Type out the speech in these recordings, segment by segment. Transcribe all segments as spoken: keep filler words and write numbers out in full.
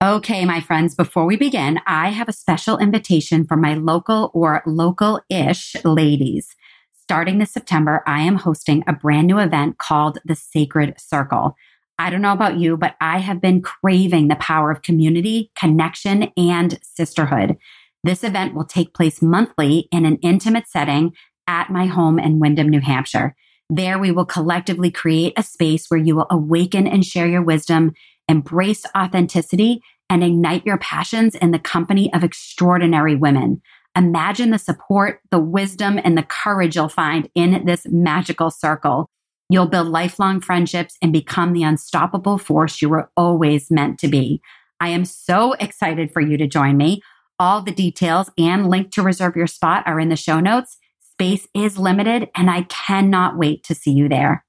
Okay, my friends, before we begin, I have a special invitation for my local or local-ish ladies. Starting this September, I am hosting a brand new event called The Sacred Circle. I don't know about you, but I have been craving the power of community, connection, and sisterhood. This event will take place monthly in an intimate setting at my home in Windham, New Hampshire. There, we will collectively create a space where you will awaken and share your wisdom, embrace authenticity, and ignite your passions in the company of extraordinary women. Imagine the support, the wisdom, and the courage you'll find in this magical circle. You'll build lifelong friendships and become the unstoppable force you were always meant to be. I am so excited for you to join me. All the details and link to reserve your spot are in the show notes. Space is limited, and I cannot wait to see you there.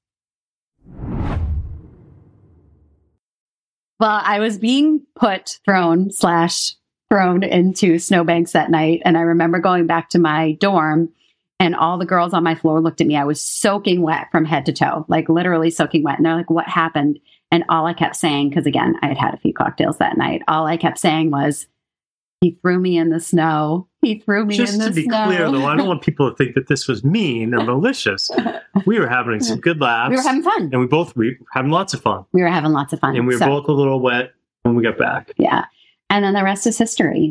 Well, I was being put, thrown, slash, thrown into snowbanks that night. And I remember going back to my dorm and all the girls on my floor looked at me. I was soaking wet from head to toe, like literally soaking wet. And they're like, what happened? And all I kept saying, because again, I had had a few cocktails that night. All I kept saying was, he threw me in the snow. He threw me Just in the snow. Just to be clear, though, I don't want people to think that this was mean or malicious. We were having some good laughs. We were having fun. And we both we were having lots of fun. We were having lots of fun. And we were so, both a little wet when we got back. Yeah. And then the rest is history.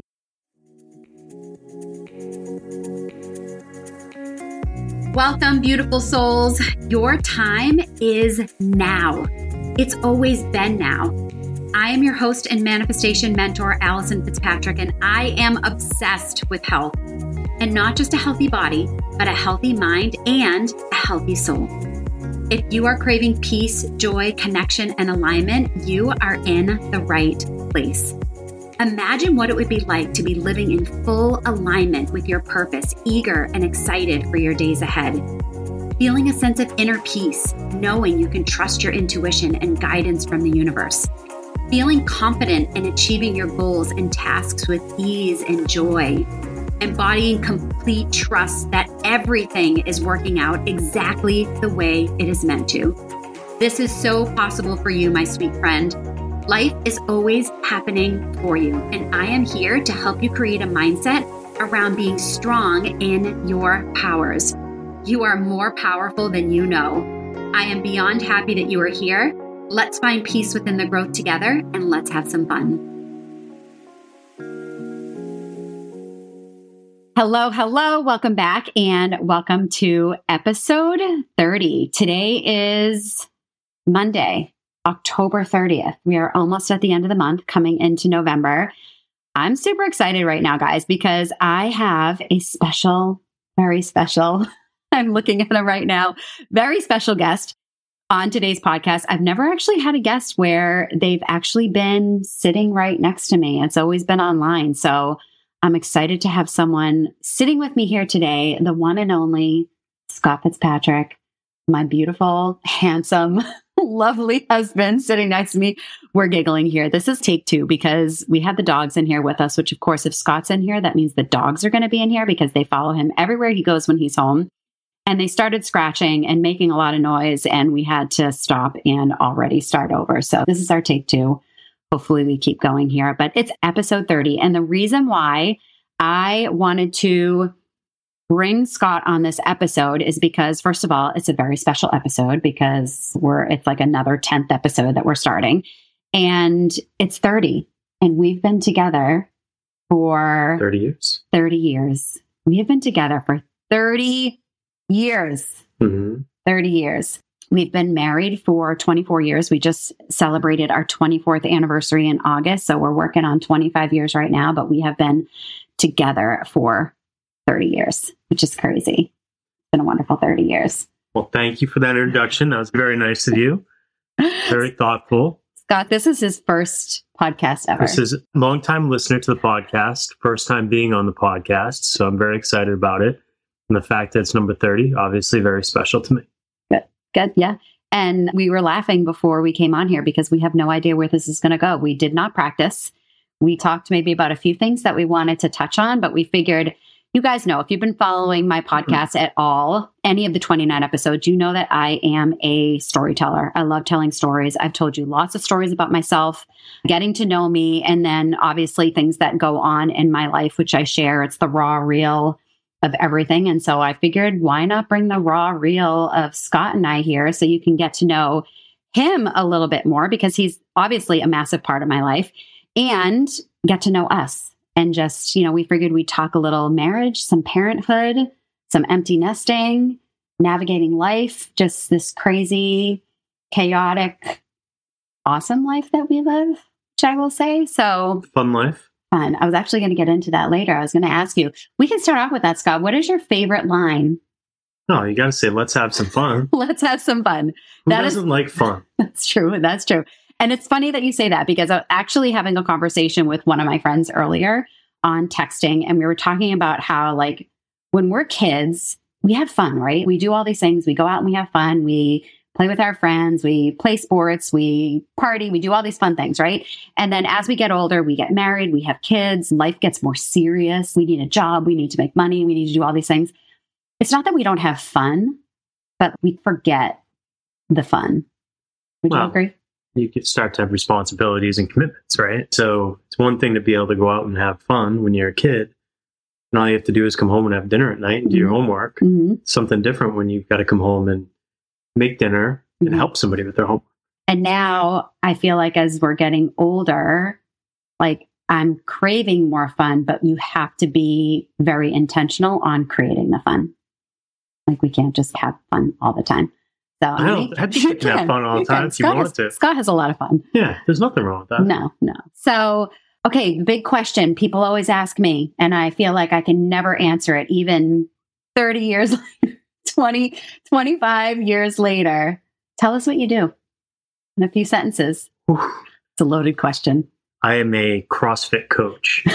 Welcome, beautiful souls. Your time is now. It's always been now. I am your host and manifestation mentor, Allison Fitzpatrick, and I am obsessed with health. And not just a healthy body, but a healthy mind and a healthy soul. If you are craving peace, joy, connection, and alignment, you are in the right place. Imagine what it would be like to be living in full alignment with your purpose, eager and excited for your days ahead. Feeling a sense of inner peace, knowing you can trust your intuition and guidance from the universe. Feeling confident in achieving your goals and tasks with ease and joy. Embodying complete trust that everything is working out exactly the way it is meant to. This is so possible for you, my sweet friend. Life is always happening for you, and I am here to help you create a mindset around being strong in your powers. You are more powerful than you know. I am beyond happy that you are here. Let's find peace within the growth together, and let's have some fun. Hello, hello. Welcome back, and welcome to episode thirty. Today is Monday, October thirtieth. We are almost at the end of the month, coming into November. I'm super excited right now, guys, because I have a special, very special, I'm looking at him right now, very special guest on today's podcast. I've never actually had a guest where they've actually been sitting right next to me. It's always been online. So I'm excited to have someone sitting with me here today, the one and only Scott Fitzpatrick, my beautiful, handsome, lovely husband sitting next to me. We're giggling here. This is take two because we have the dogs in here with us, which of course, if Scott's in here, that means the dogs are going to be in here because they follow him everywhere he goes when he's home. And they started scratching and making a lot of noise, and we had to stop and already start over. So this is our take two. Hopefully we keep going here, but it's episode thirty. And the reason why I wanted to bring Scott on this episode is because, first of all, it's a very special episode because we're, it's like another tenth episode that we're starting, and it's thirty. And we've been together for thirty years. thirty years. We have been together for thirty years. Mm-hmm. thirty years. We've been married for twenty-four years. We just celebrated our twenty-fourth anniversary in August. So we're working on twenty-five years right now, but we have been together for thirty years, which is crazy. It's been a wonderful thirty years. Well, thank you for that introduction. That was very nice of you. Very thoughtful. Scott, this is his first podcast ever. This is a longtime listener to the podcast, first time being on the podcast. So I'm very excited about it. And the fact that it's number thirty, obviously very special to me. Good. Good. Yeah. And we were laughing before we came on here because we have no idea where this is going to go. We did not practice. We talked maybe about a few things that we wanted to touch on, but we figured, you guys know, if you've been following my podcast at all, any of the twenty-nine episodes, you know that I am a storyteller. I love telling stories. I've told you lots of stories about myself, getting to know me, and then obviously things that go on in my life, which I share. It's the raw, real of everything. And so I figured, why not bring the raw, real of Scott and I here so you can get to know him a little bit more, because he's obviously a massive part of my life, and get to know us. And just, you know, we figured we'd talk a little marriage, some parenthood, some empty nesting, navigating life, just this crazy, chaotic, awesome life that we live, which I will say. So fun life. Fun. I was actually going to get into that later. I was going to ask you, we can start off with that, Scott. What is your favorite line? No, you got to say, let's have some fun. Let's have some fun. Who that doesn't is, like fun? That's true. That's true. And it's funny that you say that, because I was actually having a conversation with one of my friends earlier on texting, and we were talking about how, like, when we're kids, we have fun, right? We do all these things. We go out and we have fun. We play with our friends. We play sports. We party. We do all these fun things, right? And then as we get older, we get married. We have kids. Life gets more serious. We need a job. We need to make money. We need to do all these things. It's not that we don't have fun, but we forget the fun. Would Well, you agree? You could start to have responsibilities and commitments, right? So it's one thing to be able to go out and have fun when you're a kid, and all you have to do is come home and have dinner at night and do your homework. Mm-hmm. Something different when you've got to come home and make dinner and Mhm. help somebody with their homework. And now I feel like as we're getting older, like I'm craving more fun, but you have to be very intentional on creating the fun. Like we can't just have fun all the time. So I don't- I think you can have fun all the time if you Scott want has, to. Scott has a lot of fun. Yeah, there's nothing wrong with that. No, no. So, okay, the big question people always ask me, and I feel like I can never answer it, even thirty years later, twenty, twenty-five years later. Tell us what you do in a few sentences. Whew. It's a loaded question. I am a CrossFit coach.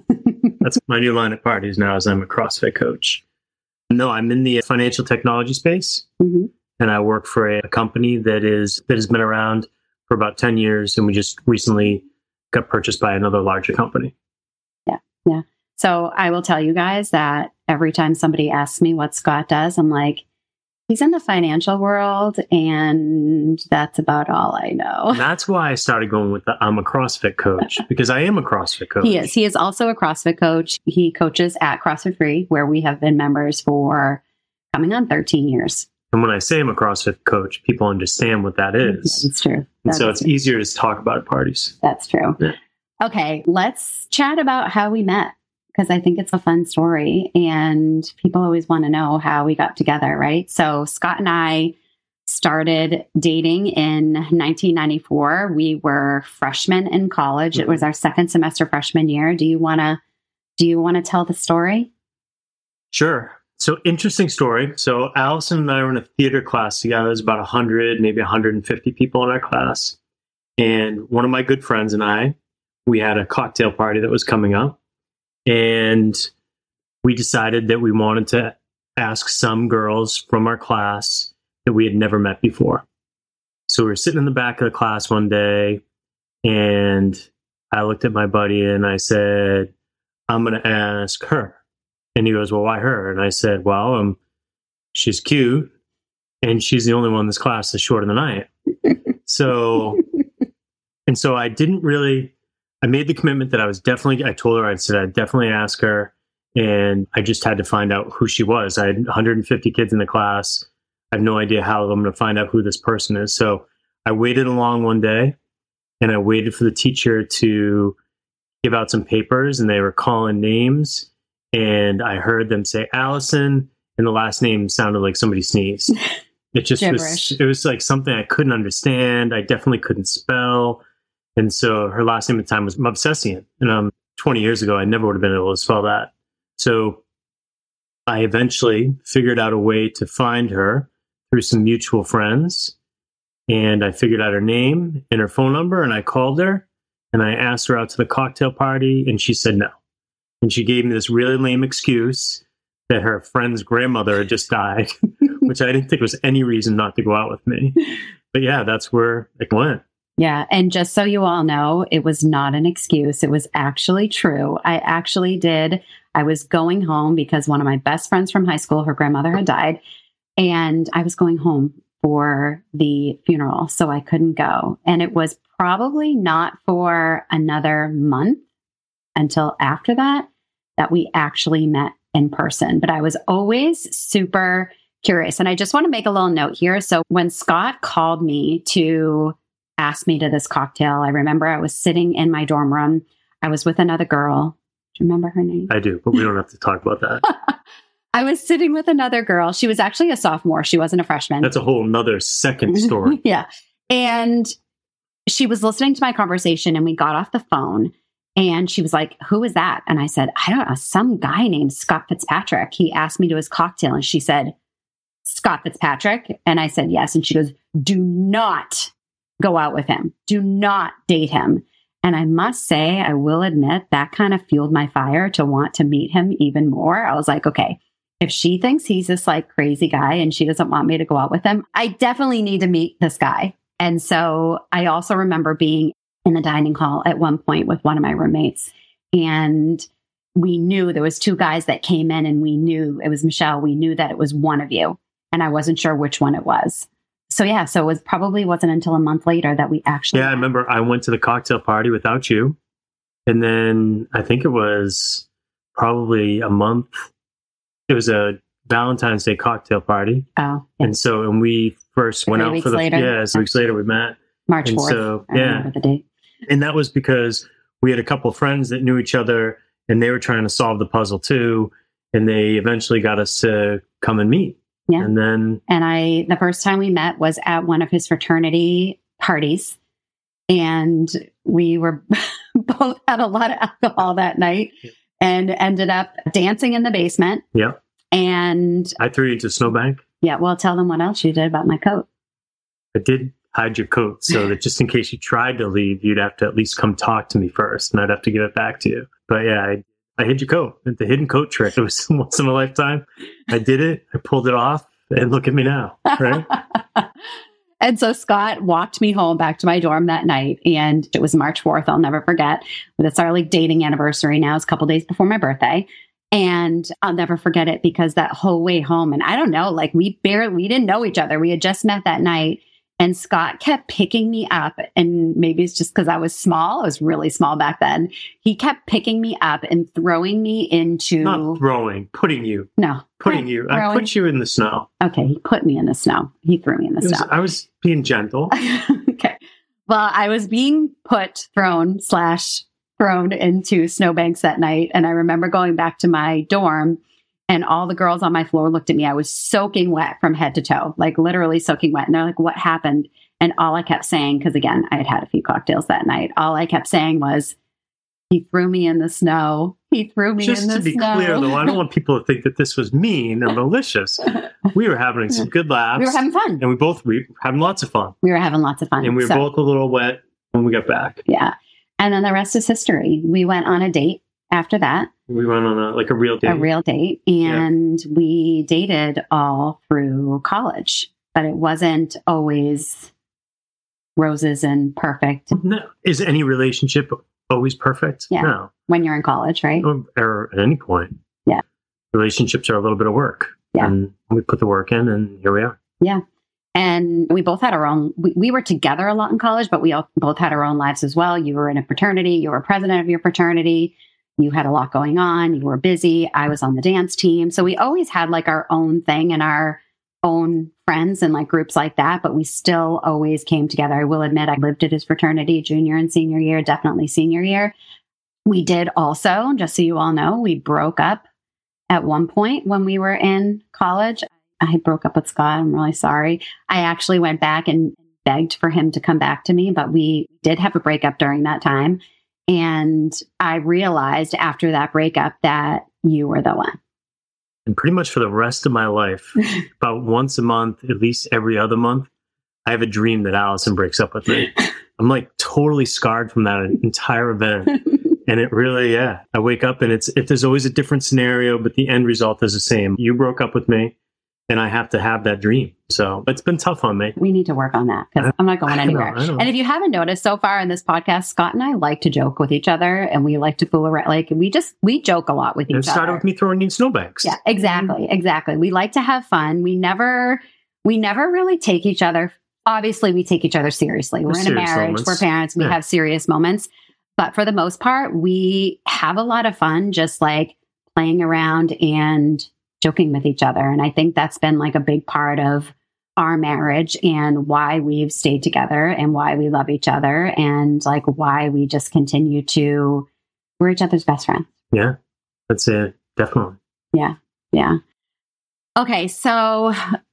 That's my new line at parties now, is I'm a CrossFit coach. No, I'm in the financial technology space. Mm-hmm. And I work for a company that is that has been around for about ten years, and we just recently got purchased by another larger company. Yeah, yeah. So I will tell you guys that every time somebody asks me what Scott does, I'm like, he's in the financial world, and that's about all I know. And that's why I started going with the I'm a CrossFit coach, because I am a CrossFit coach. He is. He is also a CrossFit coach. He coaches at CrossFit Free, where we have been members for coming on thirteen years. And when I say I'm a CrossFit coach, people understand what that is. That's true. And That's so it's true. easier to talk about at parties. That's true. Yeah. Okay, let's chat about how we met, because I think it's a fun story and people always want to know how we got together, right? So Scott and I started dating in nineteen ninety-four. We were freshmen in college. Mm-hmm. It was our second semester freshman year. Do you want to do you want to tell the story? Sure. So interesting story. So Allison and I were in a theater class together. There's about one hundred, maybe one hundred fifty people in our class. And one of my good friends and I, we had a cocktail party that was coming up. And we decided that we wanted to ask some girls from our class that we had never met before. So we were sitting in the back of the class one day, and I looked at my buddy and I said, I'm going to ask her. And he goes, well, why her? And I said, well, um, she's cute, and she's the only one in this class that's shorter than I am. So, and so I didn't really, I made the commitment that I was definitely, I told her, I said, I'd definitely ask her. And I just had to find out who she was. I had one hundred fifty kids in the class. I have no idea how I'm going to find out who this person is. So I waited along one day, and I waited for the teacher to give out some papers, and they were calling names. And I heard them say Allison, and the last name sounded like somebody sneezed. It just Gibberish. was, it was like something I couldn't understand. I definitely couldn't spell. And so her last name at the time was Mobsessian. And um, twenty years ago, I never would have been able to spell that. So I eventually figured out a way to find her through some mutual friends. And I figured out her name and her phone number, and I called her, and I asked her out to the cocktail party, and she said no. And she gave me this really lame excuse that her friend's grandmother had just died, which I didn't think was any reason not to go out with me. But yeah, that's where it went. Yeah. And just so you all know, it was not an excuse. It was actually true. I actually did. I was going home because one of my best friends from high school, her grandmother had died, and I was going home for the funeral. So I couldn't go. And it was probably not for another month until after that, that we actually met in person. But I was always super curious. And I just want to make a little note here. So when Scott called me to ask me to this cocktail, I remember I was sitting in my dorm room. I was with another girl. Do you remember her name? I do, but we don't have to talk about that. I was sitting with another girl. She was actually a sophomore. She wasn't a freshman. That's a whole nother second story. Yeah. And she was listening to my conversation, and we got off the phone, and she was like, "Who is that?" And I said, "I don't know, some guy named Scott Fitzpatrick. He asked me to his cocktail." And she said, "Scott Fitzpatrick?" And I said, "Yes." And she goes, "Do not go out with him. Do not date him." And I must say, I will admit that kind of fueled my fire to want to meet him even more. I was like, okay, if she thinks he's this like crazy guy and she doesn't want me to go out with him, I definitely need to meet this guy. And so I also remember being in the dining hall at one point with one of my roommates, and we knew there was two guys that came in, and we knew it was Michelle. We knew that it was one of you, and I wasn't sure which one it was. So yeah, so it was probably wasn't until a month later that we actually. Yeah, met. I remember I went to the cocktail party without you, and then I think it was probably a month. It was a Valentine's Day cocktail party. Oh, yeah. And so, and we first went out for the later. yeah, so weeks later we met. March and fourth. So I yeah, remember the date. And that was because we had a couple of friends that knew each other, and they were trying to solve the puzzle too, and they eventually got us to come and meet. Yeah. And then, and I, the first time we met was at one of his fraternity parties, and we were both had a lot of alcohol that night, yeah. and ended up dancing in the basement. Yeah. And I threw you to Snowbank. Yeah. Well, tell them what else you did about my coat. I did hide your coat so that just in case you tried to leave, you'd have to at least come talk to me first, and I'd have to give it back to you. But yeah, I, I hid your coat. The hidden coat trick. It was once in a lifetime. I did it. I pulled it off, and look at me now. Right? And so Scott walked me home back to my dorm that night, and it was March fourth. I'll never forget. But it's our like dating anniversary now. It's a couple days before my birthday. And I'll never forget it because that whole way home, and I don't know, like we barely, we didn't know each other. We had just met that night. And Scott kept picking me up, and maybe it's just because I was small. I was really small back then. He kept picking me up and throwing me into... Not throwing, putting you. No. Putting you. Throwing. I put you in the snow. Okay, he put me in the snow. He threw me in the was, snow. I was being gentle. Okay. Well, I was being put, thrown, slash thrown into snowbanks that night. And I remember going back to my dorm, and all the girls on my floor looked at me. I was soaking wet from head to toe, like literally soaking wet. And they're like, "What happened?" And all I kept saying, because again, I had had a few cocktails that night. All I kept saying was, "He threw me in the snow. He threw me Just in the snow." Just to be clear, though, I don't want people to think that this was mean or malicious. We were having some good laughs. We were having fun. And we both, we were having lots of fun. We were having lots of fun. And we were so, both a little wet when we got back. Yeah. And then the rest is history. We went on a date after that. We went on a, like a real date. A real date. And yeah. we dated all through college, but it wasn't always roses and perfect. No. Is any relationship always perfect? Yeah. No. When you're in college, right? Or, or at any point. Yeah. Relationships are a little bit of work. Yeah. And we put the work in, and here we are. Yeah. And we both had our own, we, we were together a lot in college, but we all, both had our own lives as well. You were in a fraternity. You were president of your fraternity. You had a lot going on. You were busy. I was on the dance team. So we always had like our own thing and our own friends and like groups like that. But we still always came together. I will admit I lived at his fraternity junior and senior year, definitely senior year. We did also, just so you all know, we broke up at one point when we were in college. I broke up with Scott. I'm really sorry. I actually went back and begged for him to come back to me, but we did have a breakup during that time. And I realized after that breakup that you were the one. And pretty much for the rest of my life, about once a month, at least every other month, I have a dream that Allison breaks up with me. I'm like totally scarred from that entire event. And it really, yeah, I wake up and it's, if there's always a different scenario, but the end result is the same. You broke up with me, and I have to have that dream. So it's been tough on me. We need to work on that because I'm not going I anywhere. know, I know. And if you haven't noticed so far in this podcast, Scott and I like to joke with each other, and we like to fool around. Like we just, we joke a lot with each It other. started with me throwing you in snowbanks. Yeah, exactly. Exactly. We like to have fun. We never, we never really take each other. Obviously we take each other seriously. We're in a Serious marriage. moments. We're parents. We Yeah. have serious moments, but for the most part, we have a lot of fun, just like playing around and joking with each other. And I think that's been like a big part of our marriage and why we've stayed together and why we love each other and like why we just continue to, we're each other's best friends. Yeah, that's it. Definitely. Yeah. Yeah. Okay. So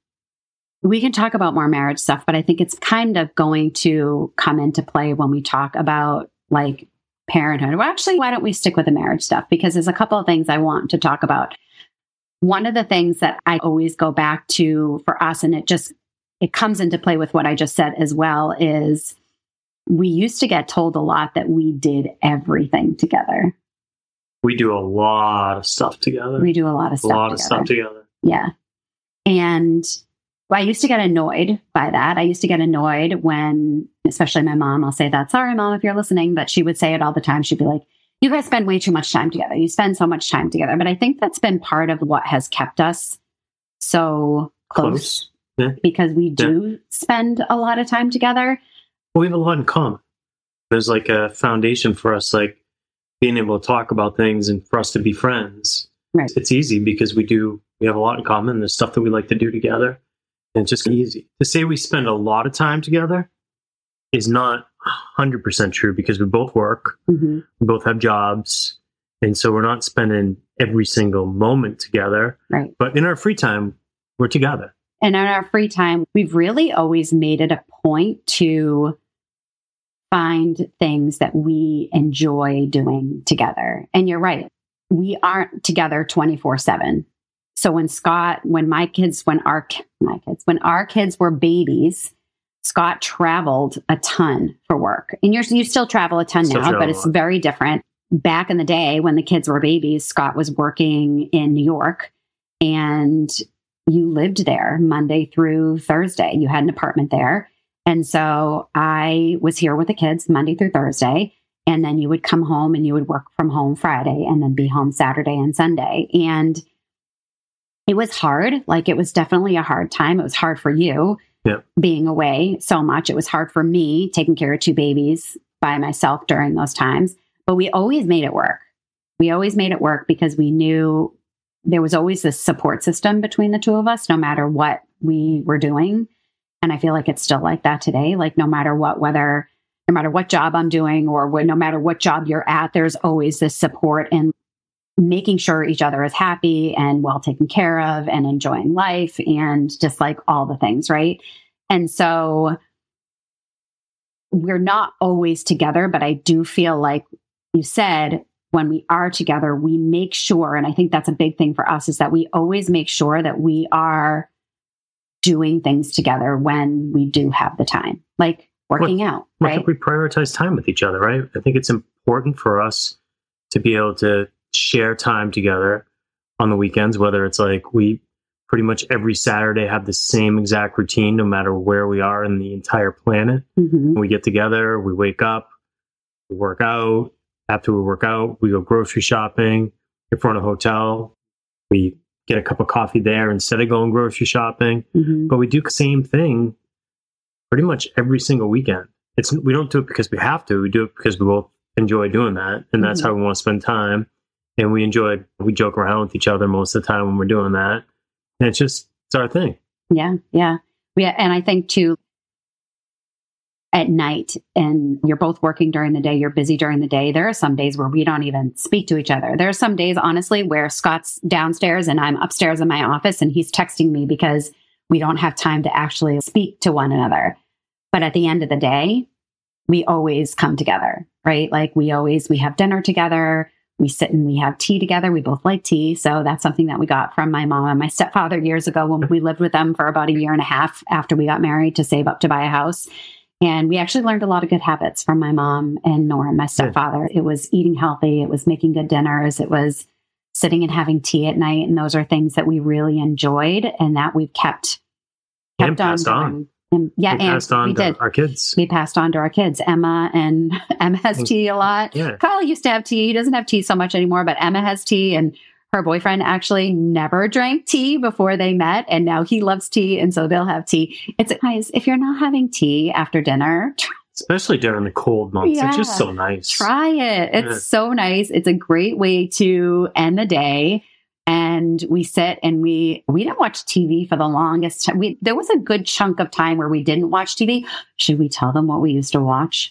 we can talk about more marriage stuff, but I think it's kind of going to come into play when we talk about like parenthood. Well, actually, why don't we stick with the marriage stuff? Because there's a couple of things I want to talk about. One of the things that I always go back to for us, and it just, it comes into play with what I just said as well, is we used to get told a lot that we did everything together. We do a lot of stuff together. We do a lot of a stuff lot together. of stuff together. Yeah. And I used to get annoyed by that. I used to get annoyed when, especially my mom, I'll say that, sorry, Mom, if you're listening, but she would say it all the time. She'd be like, you guys spend way too much time together. You spend so much time together. But I think that's been part of what has kept us so close, Close. Yeah. because we do spend a lot of time together. Well, we have a lot in common. There's like a foundation for us, like being able to talk about things and for us to be friends. Right. It's easy because we do, we have a lot in common. There's stuff that we like to do together. And it's just easy. To say we spend a lot of time together is not one hundred percent true because we both work. Mm-hmm. We both have jobs. And so we're not spending every single moment together. Right. But in our free time, we're together. And in our free time, we've really always made it a point to find things that we enjoy doing together. And you're right. We aren't together twenty-four seven. So when Scott, when my kids, when our, my kids, when our kids were babies, Scott traveled a ton for work. And you're, you still travel a ton Still now, but travel a it's lot. very different. Back in the day when the kids were babies, Scott was working in New York and you lived there Monday through Thursday. You had an apartment there. And so I was here with the kids Monday through Thursday. And then you would come home and you would work from home Friday and then be home Saturday and Sunday. And it was hard. Like it was definitely a hard time. It was hard for you Yeah. being away so much. It was hard for me taking care of two babies by myself during those times. But we always made it work. We always made it work because we knew there was always this support system between the two of us, no matter what we were doing. And I feel like it's still like that today. Like no matter what, whether, no matter what job I'm doing or what, no matter what job you're at, there's always this support and making sure each other is happy and well taken care of and enjoying life and just like all the things, right? And so we're not always together, but I do feel like you said, when we are together, we make sure, and I think that's a big thing for us, is that we always make sure that we are doing things together when we do have the time, like working Well, out, I right? think we prioritize time with each other, right? I think it's important for us to be able to share time together on the weekends, whether it's like we pretty much every Saturday have the same exact routine, no matter where we are in the entire planet. Mhm. We get together, we wake up, we work out. After we work out, we go grocery shopping. If we're in a hotel, we get a cup of coffee there instead of going grocery shopping. Mhm. But we do the same thing pretty much every single weekend. It's we don't do it because we have to. We do it because we both enjoy doing that, and that's Mhm. how we want to spend time. And we enjoy. We joke around with each other most of the time when we're doing that, and it's just it's our thing. Yeah, yeah. Yeah, and I think too, at night, and you're both working during the day, you're busy during the day. There are some days where we don't even speak to each other. There are some days, honestly, where Scott's downstairs and I'm upstairs in my office and he's texting me because we don't have time to actually speak to one another. But at the end of the day, we always come together, right? Like we always, we have dinner together. We sit and we have tea together. We both like tea. So that's something that we got from my mom and my stepfather years ago when we lived with them for about a year and a half after we got married to save up to buy a house. And we actually learned a lot of good habits from my mom and Norm, my stepfather. It was eating healthy. It was making good dinners. It was sitting and having tea at night. And those are things that we really enjoyed and that we've kept, kept and passed on. on. And, yeah, we and passed on we to did. our kids. We passed on to our kids. Emma and Emma has tea a lot. Yeah. Kyle used to have tea. He doesn't have tea so much anymore, but Emma has tea, and her boyfriend actually never drank tea before they met, and now he loves tea, and so they'll have tea. It's guys, if you're not having tea after dinner, especially during the cold months, Yeah. it's just so nice. try it. It's Yeah. so nice. It's a great way to end the day. And we sit and we we didn't watch T V for the longest time. We there was a good chunk of time where we didn't watch T V. Should we tell them what we used to watch?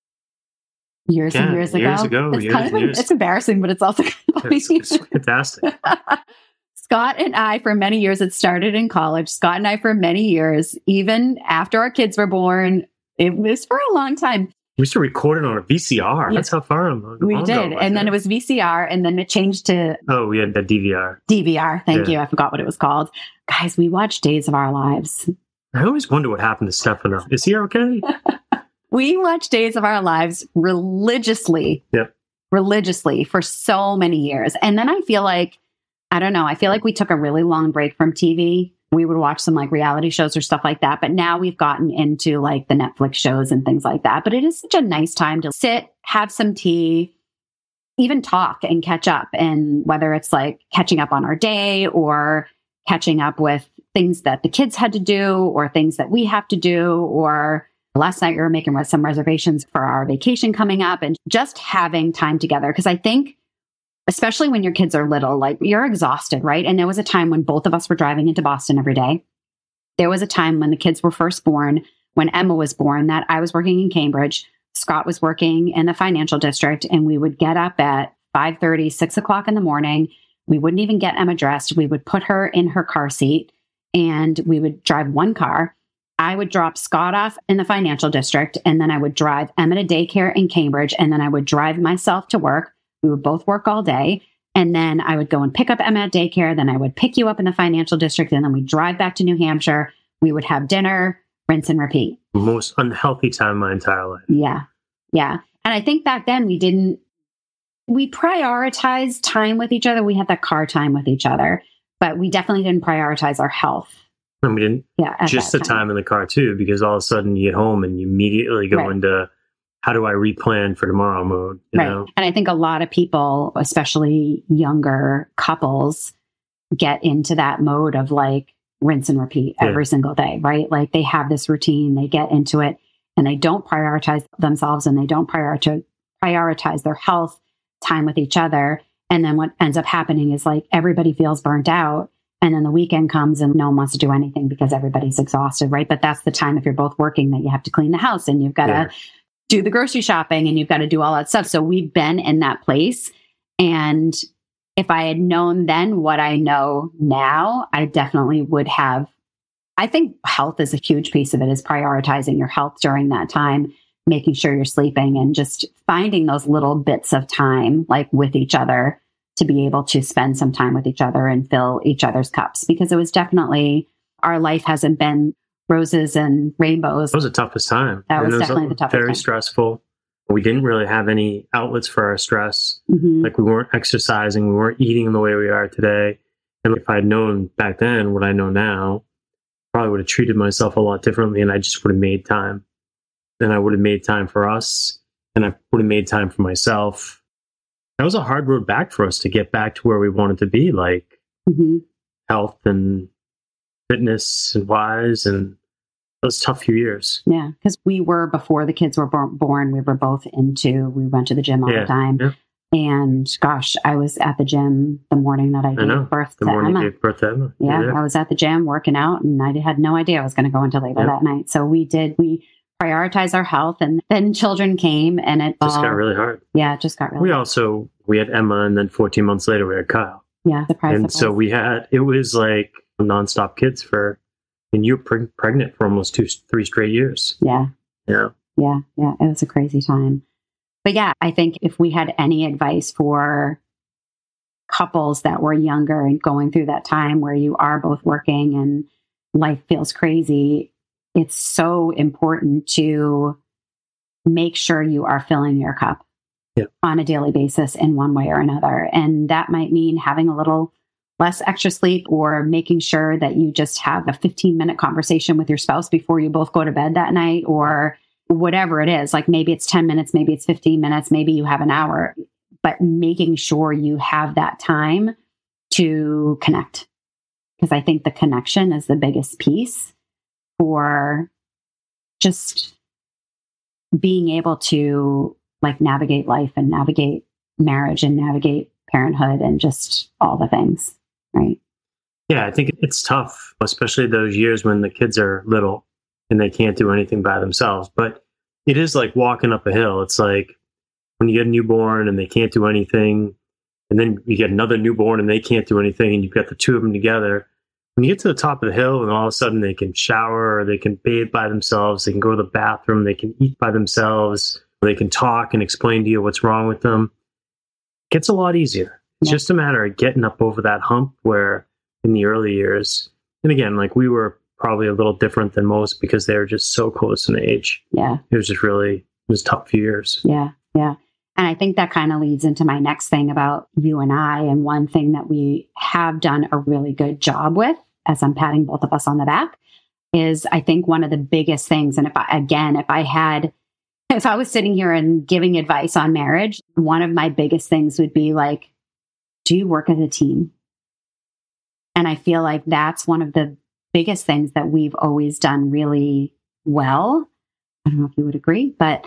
Years Yeah, and years ago. years ago, It's years kind of and years. it's embarrassing, but it's also kind of It's, it's fantastic. Scott and I, for many years, it started in college. Scott and I, for many years, even after our kids were born, it was for a long time. We used to record it on a V C R. Yeah. That's how far I'm. We did. And then it was V C R, and then it changed to Oh, we had the D V R. D V R. Thank Yeah. you. I forgot what it was called. Guys, we watched Days of Our Lives. I always wonder what happened to Stefano. Is he okay? We watched Days of Our Lives religiously. Yep. Religiously for so many years. And then I feel like, I don't know, I feel like we took a really long break from T V. We would watch some like reality shows or stuff like that. But now we've gotten into like the Netflix shows and things like that. But it is such a nice time to sit, have some tea, even talk and catch up. And whether it's like catching up on our day or catching up with things that the kids had to do or things that we have to do, or last night we were making some reservations for our vacation coming up, and just having time together. Because I think, especially when your kids are little, like you're exhausted, right? And there was a time when both of us were driving into Boston every day. There was a time when the kids were first born, when Emma was born, that I was working in Cambridge, Scott was working in the financial district, and we would get up at five thirty, six o'clock in the morning. We wouldn't even get Emma dressed. We would put her in her car seat and we would drive one car. I would drop Scott off in the financial district, and then I would drive Emma to daycare in Cambridge, and then I would drive myself to work. We would both work all day. And then I would go and pick up Emma at daycare. Then I would pick you up in the financial district. And then we'd drive back to New Hampshire. We would have dinner, rinse and repeat. Most unhealthy time of my entire life. Yeah. Yeah. And I think back then we didn't, we prioritized time with each other. We had that car time with each other, but we definitely didn't prioritize our health. And we didn't, Yeah. at just that the time in the car too, because all of a sudden you get home and you immediately go Right. into how do I replan for tomorrow mode? You Right. know? And I think a lot of people, especially younger couples, get into that mode of like rinse and repeat Yeah. every single day, right? Like they have this routine, they get into it, and they don't prioritize themselves, and they don't prioritize prioritize their health, time with each other. And then what ends up happening is like everybody feels burnt out. And then the weekend comes and no one wants to do anything because everybody's exhausted, right? But that's the time, if you're both working, that you have to clean the house and you've got to Yeah. do the grocery shopping and you've got to do all that stuff. So we've been in that place. And if I had known then what I know now, I definitely would have. I think health is a huge piece of it, is prioritizing your health during that time, making sure you're sleeping, and just finding those little bits of time like with each other to be able to spend some time with each other and fill each other's cups. Because it was definitely, our life hasn't been roses and rainbows. That was the toughest time. That And was it definitely the toughest Very time. stressful. We didn't really have any outlets for our stress. Mhm. Like we weren't exercising, we weren't eating the way we are today. And if I'd known back then what I know now, probably would have treated myself a lot differently, and I just would have made time. And I would have made time for us, and I would have made time for myself. That was a hard road back for us to get back to where we wanted to be, like Mhm. health and fitness and wise, and it was a tough few years. Yeah, because we were, before the kids were bor- born, we were both into, we went to the gym all Yeah, the time. yeah. And gosh, I was at the gym the morning that I I know. gave birth The to morning Emma. you gave birth to Emma. Yeah, Yeah. I was at the gym working out, and I had no idea I was going to go into labor Yeah. that night. So we did, we prioritized our health, and then children came, and it Just all, got really hard. yeah, it just got really, We also, we had Emma, and then fourteen months later we had Kyle. yeah, surprise, And surprise. so we had, it was like nonstop kids for, and you were pre- pregnant for almost two, three straight years. yeah, Yeah. yeah, yeah, it was a crazy time. But yeah, I think if we had any advice for couples that were younger and going through that time where you are both working and life feels crazy, it's so important to make sure you are filling your cup. yeah. on a daily basis in one way or another. And that might mean having a little less extra sleep or making sure that you just have a fifteen minute conversation with your spouse before you both go to bed that night, or whatever it is. Like maybe it's ten minutes, maybe it's fifteen minutes, maybe you have an hour, but making sure you have that time to connect. Because I think the connection is the biggest piece for just being able to like navigate life and navigate marriage and navigate parenthood and just all the things, right? Yeah, I think it's tough, especially those years when the kids are little and they can't do anything by themselves. But it is like walking up a hill. It's like when you get a newborn and they can't do anything, and then you get another newborn and they can't do anything, and you've got the two of them together. When you get to the top of the hill and all of a sudden they can shower, or they can bathe by themselves, they can go to the bathroom, they can eat by themselves, they can talk and explain to you what's wrong with them, it gets a lot easier. It's Yeah. just a matter of getting up over that hump where in the early years, and again, like we were probably a little different than most because they were just so close in age. Yeah. It was just really, it was a tough few years. Yeah. Yeah. And I think that kind of leads into my next thing about you and I. And one thing that we have done a really good job with, as I'm patting both of us on the back, is I think one of the biggest things. And if I, again, if I had, if I was sitting here and giving advice on marriage, one of my biggest things would be like, do you work as a team? And I feel like that's one of the biggest things that we've always done really well. I don't know if you would agree, but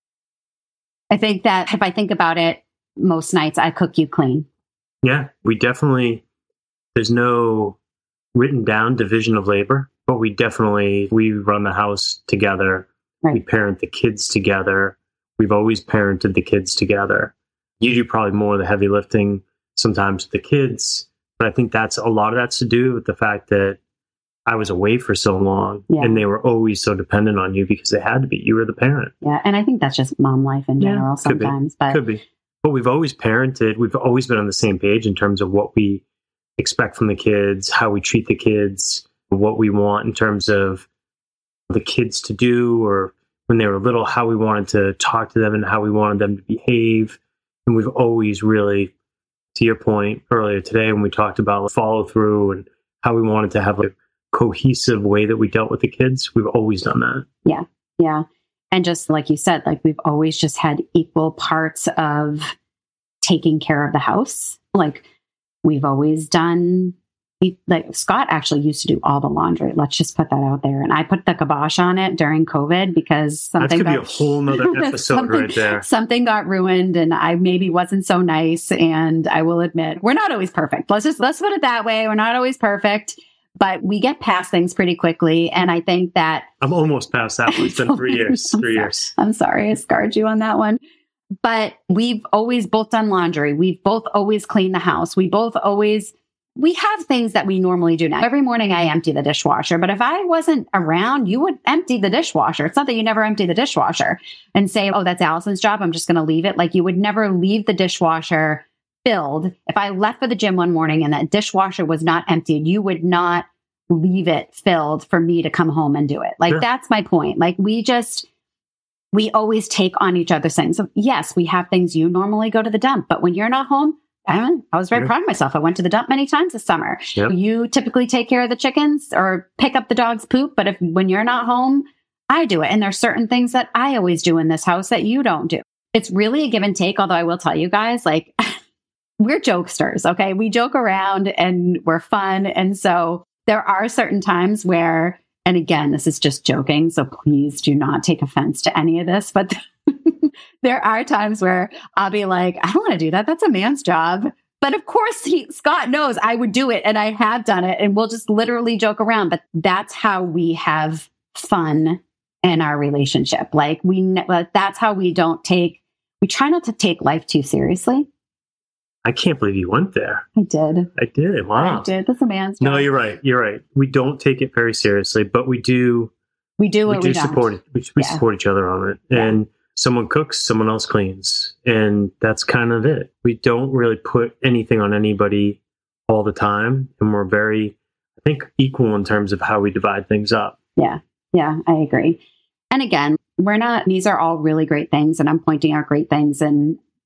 I think that if I think about it, most nights I cook, you clean. Yeah, we definitely, there's no written down division of labor, but we definitely, we run the house together. Right. We parent the kids together. We've always parented the kids together. You do probably more of the heavy lifting sometimes with the kids, but I think that's a lot of that's to do with the fact that I was away for so long, Yeah. and they were always so dependent on you because they had to be. You were the parent. Yeah. And I think that's just mom life in Yeah, general could be. sometimes. But Could be. But we've always parented. We've always been on the same page in terms of what we expect from the kids, how we treat the kids, what we want in terms of the kids to do, or when they were little, how we wanted to talk to them and how we wanted them to behave. And we've always really, to your point earlier today, when we talked about follow through and how we wanted to have a cohesive way that we dealt with the kids, we've always done that. yeah. Yeah. And just like you said, like we've always just had equal parts of taking care of the house. Like we've always done, like Scott actually used to do all the laundry. Let's just put that out there. And I put the kibosh on it during COVID because something That's going to got, be a whole nother episode something- right there. something got ruined and I maybe wasn't so nice. And I will admit, we're not always perfect. Let's just, let's put it that way. We're not always perfect, but we get past things pretty quickly. And I think that I'm almost past that one. It's been three years. I'm Three sorry. years. I'm sorry I scarred you on that one. But we've always both done laundry. We've both always cleaned the house. We both always, we have things that we normally do now. Every morning I empty the dishwasher, but if I wasn't around, you would empty the dishwasher. It's not that you never empty the dishwasher and say, oh, that's Allison's job, I'm just going to leave it. Like you would never leave the dishwasher filled. If I left for the gym one morning and that dishwasher was not emptied, you would not leave it filled for me to come home and do it. Like Sure. That's my point. Like we just, we always take on each other's things. So yes, we have things you normally go to the dump, but when you're not home, I, don't know, I was very Yeah. proud of myself. I went to the dump many times this summer. Yep. You typically take care of the chickens or pick up the dog's poop, but if when you're not home, I do it. And there's certain things that I always do in this house that you don't do. It's really a give and take. Although I will tell you guys, like we're jokesters. Okay. We joke around and we're fun. And so there are certain times where, and again, this is just joking, so please do not take offense to any of this, but there are times where I'll be like, I don't want to do that. That's a man's job. But of course, he, Scott knows I would do it and I have done it and we'll just literally joke around. But that's how we have fun in our relationship. Like we, ne- that's how we don't take, we try not to take life too seriously. I can't believe you went there. I did. I did. Wow. I did. That's a man's job. No, you're right. You're right. We don't take it very seriously, but we do. We do We what do we, don't. support it. We, we Yeah. support each other on it. Yeah. And someone cooks, someone else cleans, and that's kind of it. We don't really put anything on anybody all the time, and we're very, I think, equal in terms of how we divide things up. Yeah. Yeah, I agree. And again, we're not, these are all really great things and I'm pointing out great things. And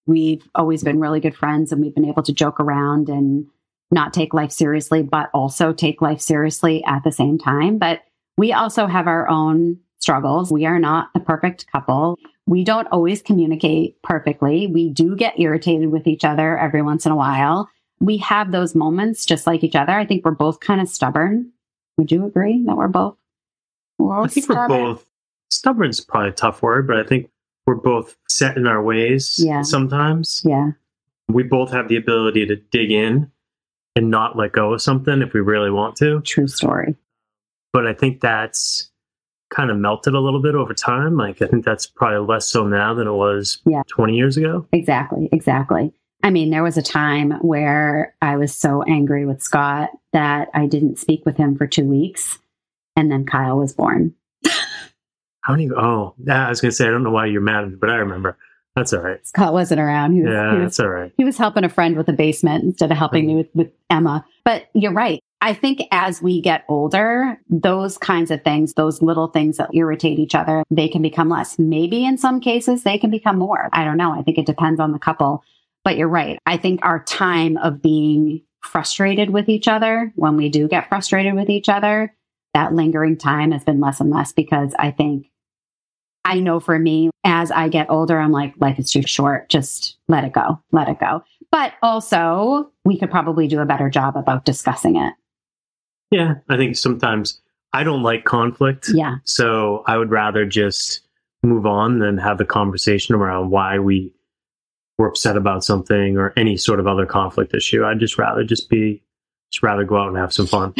we've always been really good friends and we've been able to joke around and not take life seriously, but also take life seriously at the same time. But we also have our own struggles. We are not the perfect couple. We don't always communicate perfectly. We do get irritated with each other every once in a while. We have those moments just like each other. I think we're both kind of stubborn. Would you agree that we're both? We're I think stubborn? we're both, stubborn's probably a tough word, but I think we're both set in our ways yeah. sometimes. Yeah. We both have the ability to dig in and not let go of something if we really want to. True story. But I think that's kind of melted a little bit over time. Like, I think that's probably less so now than it was yeah. twenty years ago. Exactly. Exactly. I mean, there was a time where I was so angry with Scott that I didn't speak with him for two weeks. And then Kyle was born. How many? Oh, I was going to say, I don't know why you're mad at me, but I remember. That's all right. Scott wasn't around. He was, yeah, he was, that's all right. He was helping a friend with a basement instead of helping mm-hmm. me with, with Emma. But you're right. I think as we get older, those kinds of things, those little things that irritate each other, they can become less. Maybe in some cases, they can become more. I don't know. I think it depends on the couple. But you're right. I think our time of being frustrated with each other, when we do get frustrated with each other, that lingering time has been less and less because I think, I know for me, as I get older, I'm like, life is too short. Just let it go. Let it go. But also, we could probably do a better job about discussing it. Yeah, I think sometimes I don't like conflict. Yeah. So I would rather just move on than have the conversation around why we were upset about something or any sort of other conflict issue. I'd just rather just be, just rather go out and have some fun.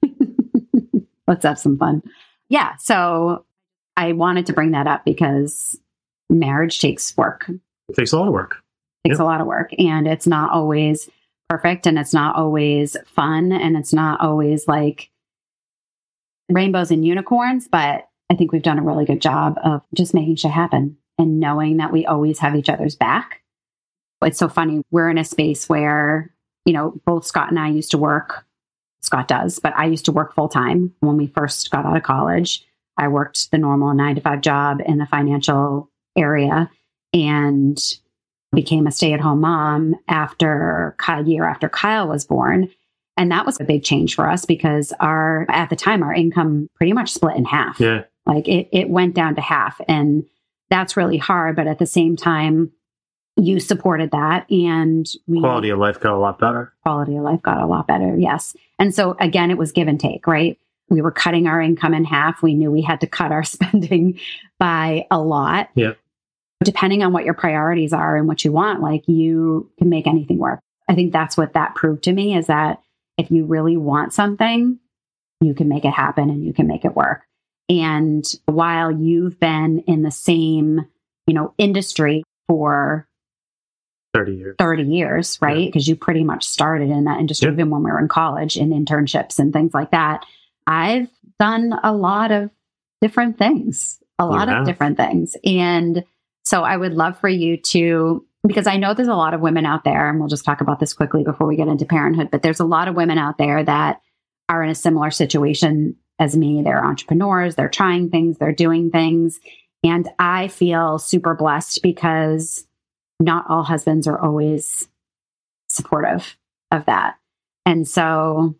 Let's have some fun. Yeah. So I wanted to bring that up because marriage takes work. It takes a lot of work. It takes yep. a lot of work. And it's not always perfect. And it's not always fun. And it's not always like rainbows and unicorns. But I think we've done a really good job of just making shit happen and knowing that we always have each other's back. It's so funny. We're in a space where, you know, both Scott and I used to work. Scott does, but I used to work full time when we first got out of college. I worked the normal nine to five job in the financial area and became a stay-at-home mom after a year after Kyle was born. And that was a big change for us because our, at the time, our income pretty much split in half. Yeah. Like it, it went down to half, and that's really hard. But at the same time, you supported that, and we, quality of life got a lot better. Quality of life got a lot better. Yes. And so again, it was give and take, right? We were cutting our income in half. We knew we had to cut our spending by a lot. Yeah. Depending on what your priorities are and what you want, like you can make anything work. I think that's what that proved to me, is that if you really want something, you can make it happen and you can make it work. And while you've been in the same, you know, industry for thirty years, thirty years, right? Because yeah. you pretty much started in that industry yep. even when we were in college, in internships and things like that. I've done a lot of different things, a lot yeah. of different things. And so I would love for you to, because I know there's a lot of women out there, and we'll just talk about this quickly before we get into parenthood, but there's a lot of women out there that are in a similar situation as me. They're entrepreneurs, they're trying things, they're doing things. And I feel super blessed because not all husbands are always supportive of that. And so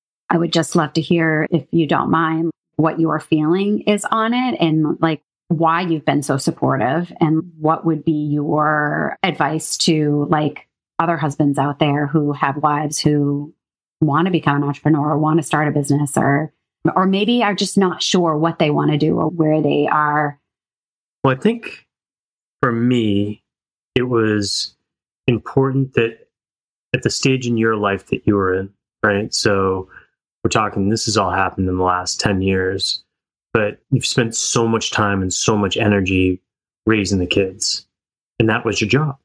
I would just love to hear, if you don't mind, what your feeling is on it and like why you've been so supportive, and what would be your advice to like other husbands out there who have wives who want to become an entrepreneur or want to start a business, or or maybe are just not sure what they want to do or where they are. Well, I think for me, it was important that at the stage in your life that you were in, right? So we're talking, this has all happened in the last ten years, but you've spent so much time and so much energy raising the kids, and that was your job.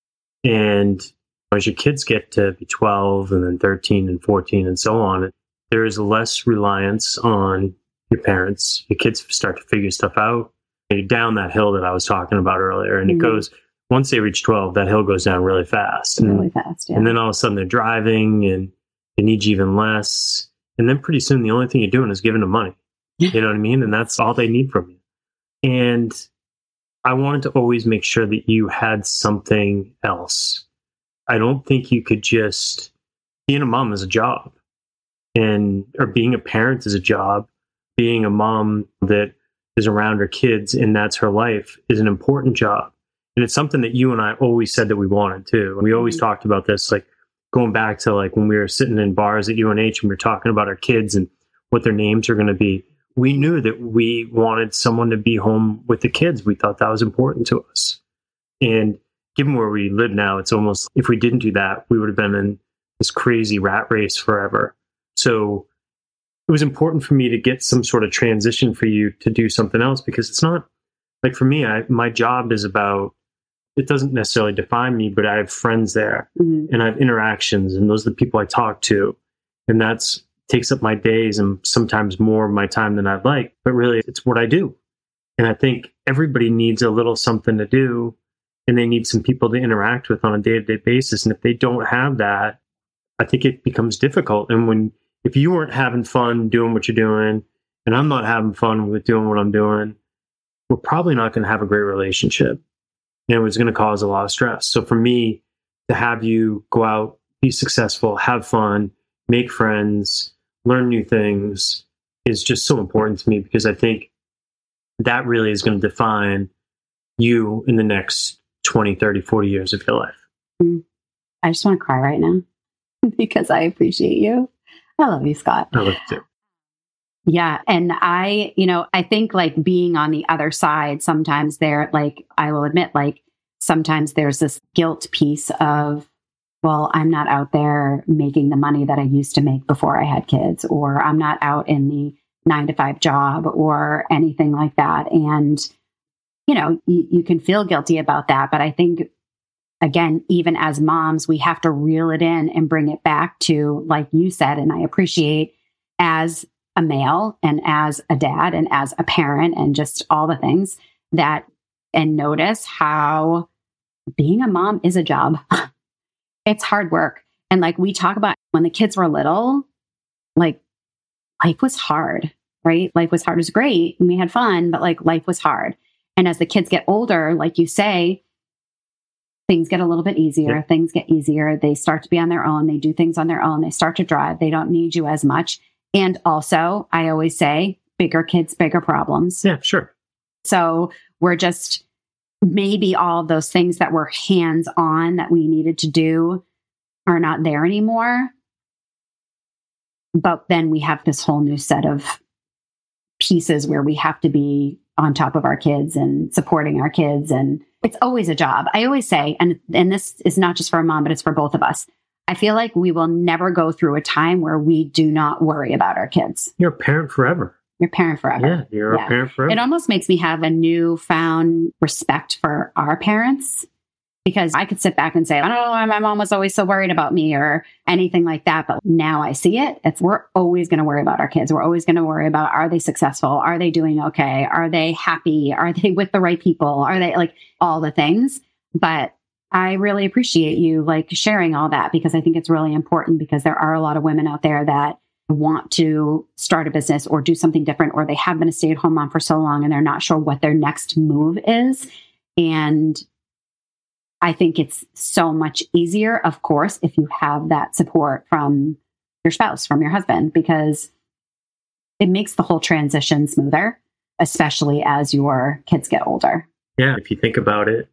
And as your kids get to be twelve and then thirteen and fourteen and so on, there is less reliance on your parents. Your kids start to figure stuff out. You're down that hill that I was talking about earlier, and mm-hmm. it goes, once they reach twelve, that hill goes down really fast. And, really fast, yeah. And then all of a sudden they're driving and they need you even less. And then pretty soon the only thing you're doing is giving them money. You know what I mean? And that's all they need from you. And I wanted to always make sure that you had something else. I don't think you could just, being a mom is a job, and or being a parent is a job. Being a mom that is around her kids and that's her life is an important job. And it's something that you and I always said that we wanted too. We always mm-hmm. talked about this, like going back to like when we were sitting in bars at U N H and we were talking about our kids and what their names are going to be. We knew that we wanted someone to be home with the kids. We thought that was important to us. And given where we live now, it's almost, if we didn't do that, we would have been in this crazy rat race forever. So it was important for me to get some sort of transition for you to do something else, because it's not like, for me, I, my job is about, it doesn't necessarily define me, but I have friends there mm-hmm. and I have interactions, and those are the people I talk to. And that's takes up my days and sometimes more of my time than I'd like, but really it's what I do. And I think everybody needs a little something to do, and they need some people to interact with on a day-to-day basis. And if they don't have that, I think it becomes difficult. And when, if you weren't having fun doing what you're doing, and I'm not having fun with doing what I'm doing, we're probably not going to have a great relationship. And it was going to cause a lot of stress. So for me to have you go out, be successful, have fun, make friends, learn new things is just so important to me, because I think that really is going to define you in the next twenty, thirty, forty years of your life. Mm. I just want to cry right now because I appreciate you. I love you, Scott. I love you too. Yeah. And I, you know, I think like being on the other side, sometimes there, like, I will admit, like, sometimes there's this guilt piece of, well, I'm not out there making the money that I used to make before I had kids, or I'm not out in the nine to five job or anything like that. And, you know, you, you can feel guilty about that. But I think, again, even as moms, we have to reel it in and bring it back to, like you said, and I appreciate, as a male and as a dad and as a parent and just all the things that, and notice how being a mom is a job. It's hard work. And like we talk about when the kids were little, like life was hard, right? Life was hard. It was great and we had fun, but like life was hard. And as the kids get older, like you say, things get a little bit easier. Yeah. Things get easier. They start to be on their own. They do things on their own. They start to drive. They don't need you as much. And also, I always say, bigger kids, bigger problems. Yeah, sure. So we're just, maybe all of those things that were hands-on that we needed to do are not there anymore. But then we have this whole new set of pieces where we have to be on top of our kids and supporting our kids. And it's always a job. I always say, and, and this is not just for a mom, but it's for both of us. I feel like we will never go through a time where we do not worry about our kids. You're a parent forever. You're a parent forever. Yeah, you're yeah. a parent forever. It almost makes me have a newfound respect for our parents, because I could sit back and say, I don't know, my mom was always so worried about me or anything like that. But now I see it. It's, we're always going to worry about our kids. We're always going to worry about, are they successful? Are they doing okay? Are they happy? Are they with the right people? Are they, like, all the things? But I really appreciate you like sharing all that, because I think it's really important, because there are a lot of women out there that want to start a business or do something different, or they have been a stay-at-home mom for so long and they're not sure what their next move is. And I think it's so much easier, of course, if you have that support from your spouse, from your husband, because it makes the whole transition smoother, especially as your kids get older. Yeah, if you think about it,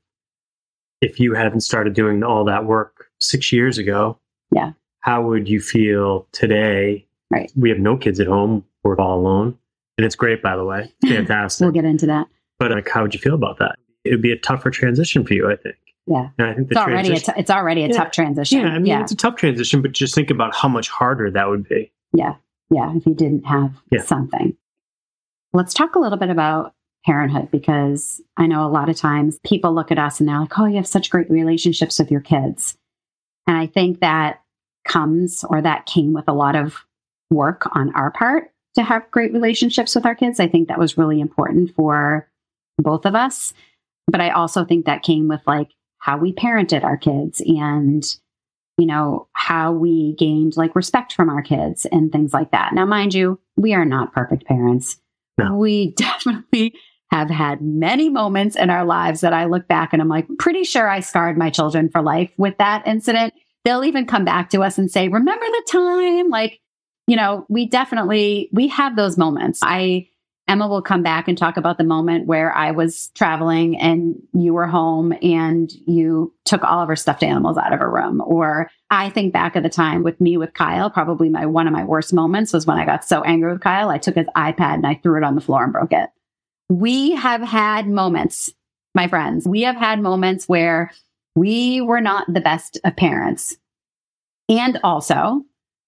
if you hadn't started doing all that work six years ago, yeah, how would you feel today? Right. We have no kids at home. We're all alone. And it's great, by the way. It's fantastic. We'll get into that. But like, how would you feel about that? It would be a tougher transition for you, I think. Yeah. And I think the it's, already a t- it's already a yeah. tough transition. Yeah, I mean, yeah. it's a tough transition, but just think about how much harder that would be. Yeah. Yeah. If you didn't have yeah. something. Let's talk a little bit about parenthood, because I know a lot of times people look at us and they're like, oh, you have such great relationships with your kids. And I think that comes, or that came with a lot of work on our part to have great relationships with our kids. I think that was really important for both of us. But I also think that came with like how we parented our kids and, you know, how we gained like respect from our kids and things like that. Now, mind you, we are not perfect parents. No. We definitely have had many moments in our lives that I look back and I'm like, pretty sure I scarred my children for life with that incident. They'll even come back to us and say, remember the time? Like, you know, we definitely, we have those moments. I, Emma will come back and talk about the moment where I was traveling and you were home and you took all of her stuffed animals out of her room. Or I think back at the time with me with Kyle, probably my one of my worst moments was when I got so angry with Kyle, I took his iPad and I threw it on the floor and broke it. We have had moments, my friends, we have had moments where we were not the best of parents. And also,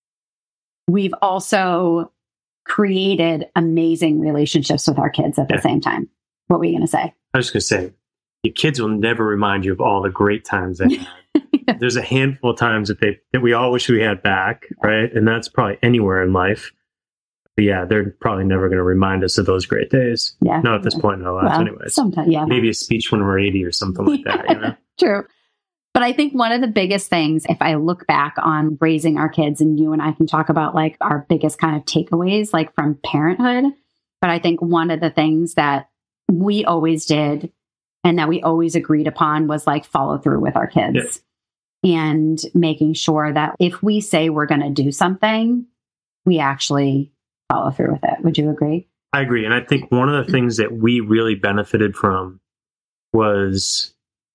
we've also created amazing relationships with our kids at the yeah. same time. What were you going to say? I was going to say, your kids will never remind you of all the great times they had. yeah. There's a handful of times that they that we all wish we had back, right? And that's probably anywhere in life. But yeah, they're probably never going to remind us of those great days. Yeah, not at this yeah. point in our lives, well, anyways. Sometimes, yeah. Maybe a speech when we're eighty or something like that. You know? True. But I think one of the biggest things, if I look back on raising our kids, and you and I can talk about like our biggest kind of takeaways, like from parenthood. But I think one of the things that we always did and that we always agreed upon was like follow through with our kids yeah. and making sure that if we say we're going to do something, we actually follow through with it. Would you agree? I agree. And I think one of the things that we really benefited from was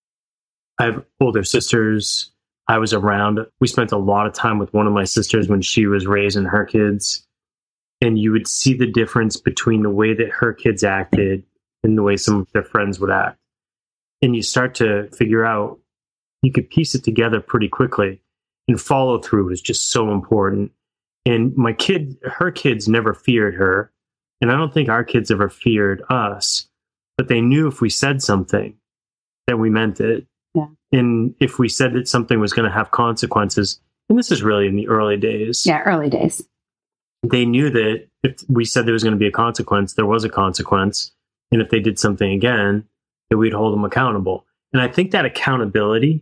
I have older sisters. I was around. We spent a lot of time with one of my sisters when she was raising her kids. And you would see the difference between the way that her kids acted and the way some of their friends would act. And you start to figure out, you could piece it together pretty quickly. And follow through is just so important. And my kid, her kids never feared her. And I don't think our kids ever feared us. But they knew if we said something, that we meant it. Yeah. And if we said that something was going to have consequences, and this is really in the early days. Yeah, early days. They knew that if we said there was going to be a consequence, there was a consequence. And if they did something again, that we'd hold them accountable. And I think that accountability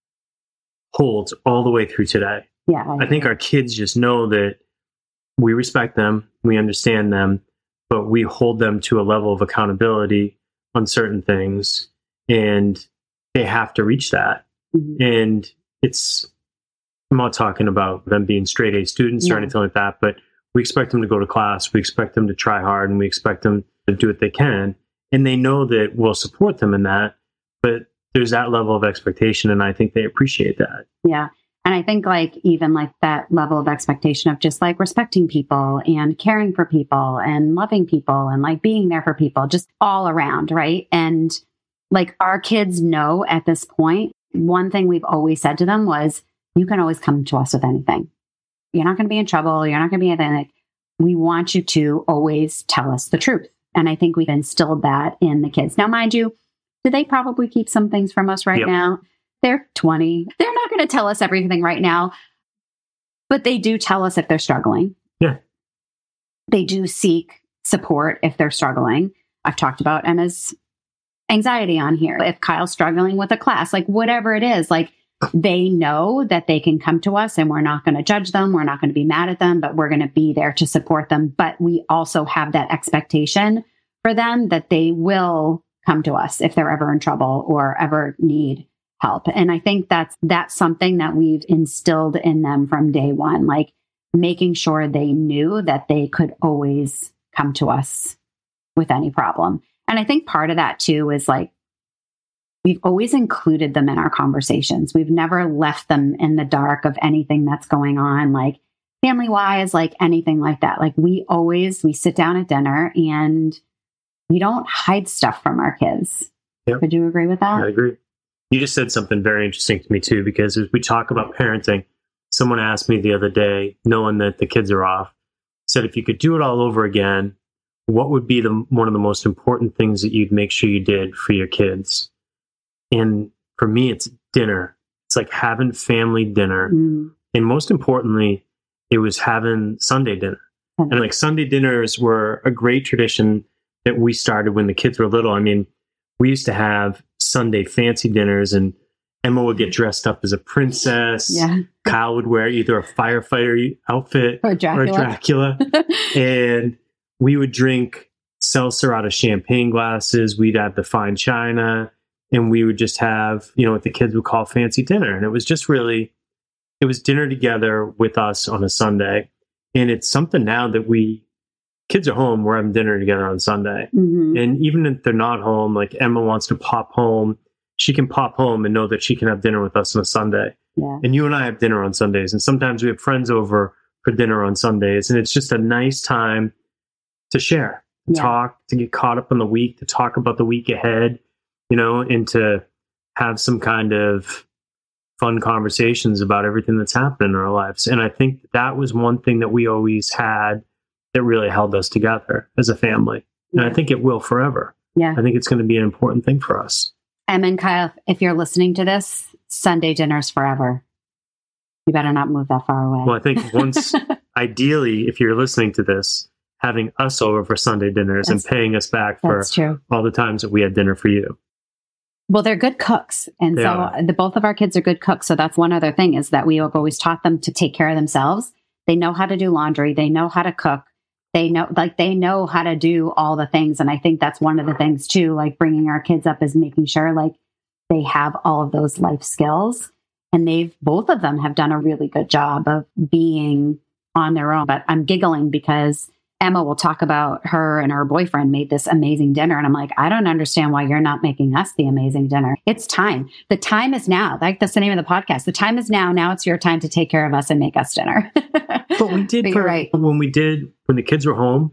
holds all the way through today. Yeah. I, I think our kids just know that we respect them, we understand them, but we hold them to a level of accountability on certain things. And they have to reach that. Mm-hmm. And it's, I'm not talking about them being straight A students yeah. or anything like that, but we expect them to go to class. We expect them to try hard, and we expect them to do what they can. And they know that we'll support them in that, but there's that level of expectation. And I think they appreciate that. Yeah. And I think like even like that level of expectation of just like respecting people and caring for people and loving people and like being there for people, just all around. Right. And like our kids know at this point, one thing we've always said to them was, you can always come to us with anything. You're not going to be in trouble. You're not going to be anything. Like, we want you to always tell us the truth. And I think we've instilled that in the kids. Now, mind you, do they probably keep some things from us right yep. now? They're twenty. They're not going to tell us everything right now, but they do tell us if they're struggling. Yeah. They do seek support if they're struggling. I've talked about Emma's anxiety on here. If Kyle's struggling with a class, like whatever it is, like they know that they can come to us and we're not going to judge them. We're not going to be mad at them, but we're going to be there to support them. But we also have that expectation for them that they will come to us if they're ever in trouble or ever need help. And I think that's, that's something that we've instilled in them from day one, like making sure they knew that they could always come to us with any problem. And I think part of that too is like, we've always included them in our conversations. We've never left them in the dark of anything that's going on, like family wise, like anything like that. Like we always, we sit down at dinner and we don't hide stuff from our kids. Yep. Would you agree with that? I agree. You just said something very interesting to me too, because as we talk about parenting, someone asked me the other day, knowing that the kids are off, said, if you could do it all over again, what would be the one of the most important things that you'd make sure you did for your kids? And for me, it's dinner. It's like having family dinner. Mm. And most importantly, it was having Sunday dinner. Mm. And like Sunday dinners were a great tradition that we started when the kids were little. I mean, we used to have Sunday fancy dinners, and Emma would get dressed up as a princess. Yeah. Kyle would wear either a firefighter outfit or Dracula. Or Dracula. And we would drink seltzer out of champagne glasses. We'd have the fine china, and we would just have, you know, what the kids would call fancy dinner. And it was just really, it was dinner together with us on a Sunday. And it's something now that we, kids are home, we're having dinner together on Sunday. Mm-hmm. And even if they're not home, like Emma wants to pop home, she can pop home and know that she can have dinner with us on a Sunday. Yeah. And you and I have dinner on Sundays. And sometimes we have friends over for dinner on Sundays. And it's just a nice time to share, to Yeah. talk, to get caught up on the week, to talk about the week ahead, you know, and to have some kind of fun conversations about everything that's happened in our lives. And I think that was one thing that we always had that really held us together as a family. And Yeah. I think it will forever. Yeah. I think it's going to be an important thing for us. Emma and Kyle, if you're listening to this, Sunday dinners forever. You better not move that far away. Well, I think once, ideally, if you're listening to this, having us over for Sunday dinners That's- and paying us back for That's true. all the times that we had dinner for you. Well, they're good cooks. And They so are. the both of our kids are good cooks. So that's one other thing is that we have always taught them to take care of themselves. They know how to do laundry. They know how to cook. They know, like, they know how to do all the things. And I think that's one of the things too, like bringing our kids up is making sure like they have all of those life skills. And they've, both of them have done a really good job of being on their own. But I'm giggling because Emma will talk about her and her boyfriend made this amazing dinner. And I'm like, I don't understand why you're not making us the amazing dinner. It's time. The time is now. Like that's the name of the podcast. The time is now. Now it's your time to take care of us and make us dinner. But we did, But for, you're right. when we did, when the kids were home,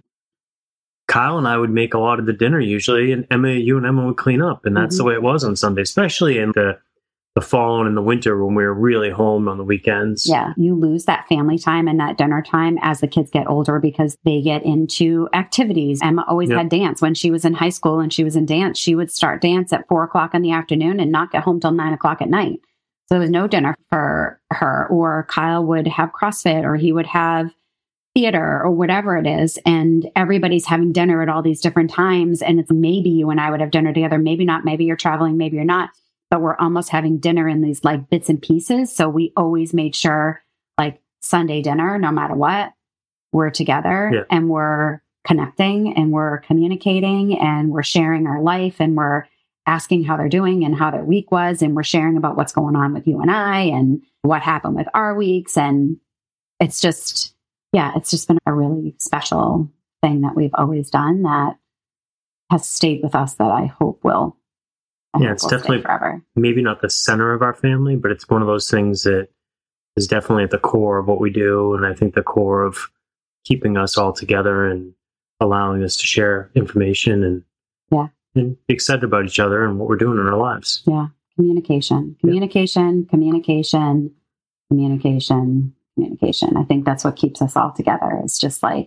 Kyle and I would make a lot of the dinner usually, and Emma, you and Emma would clean up. And that's Mhm. the way it was on Sunday, especially in the, the fall and in the winter when we were really home on the weekends. Yeah, you lose that family time and that dinner time as the kids get older because they get into activities. Emma always Yep. had dance. When she was in high school and she was in dance, she would start dance at four o'clock in the afternoon and not get home till nine o'clock at night. So there was no dinner for her. Or Kyle would have CrossFit or he would have theater or whatever it is. And everybody's having dinner at all these different times. And it's maybe you and I would have dinner together. Maybe not. Maybe you're traveling. Maybe you're not. But we're almost having dinner in these like bits and pieces. So we always made sure like Sunday dinner, no matter what, we're together Yeah. and we're connecting and we're communicating and we're sharing our life and we're asking how they're doing and how their week was. And we're sharing about what's going on with you and I and what happened with our weeks. And it's just, yeah, it's just been a really special thing that we've always done that has stayed with us that I hope will. I Yeah, hope it's will stay definitely- forever. Maybe not the center of our family, but it's one of those things that is definitely at the core of what we do. And I think the core of keeping us all together and allowing us to share information and, Yeah. and be excited about each other and what we're doing in our lives. Yeah. Communication, communication, communication, communication, communication. I think that's what keeps us all together. It's just like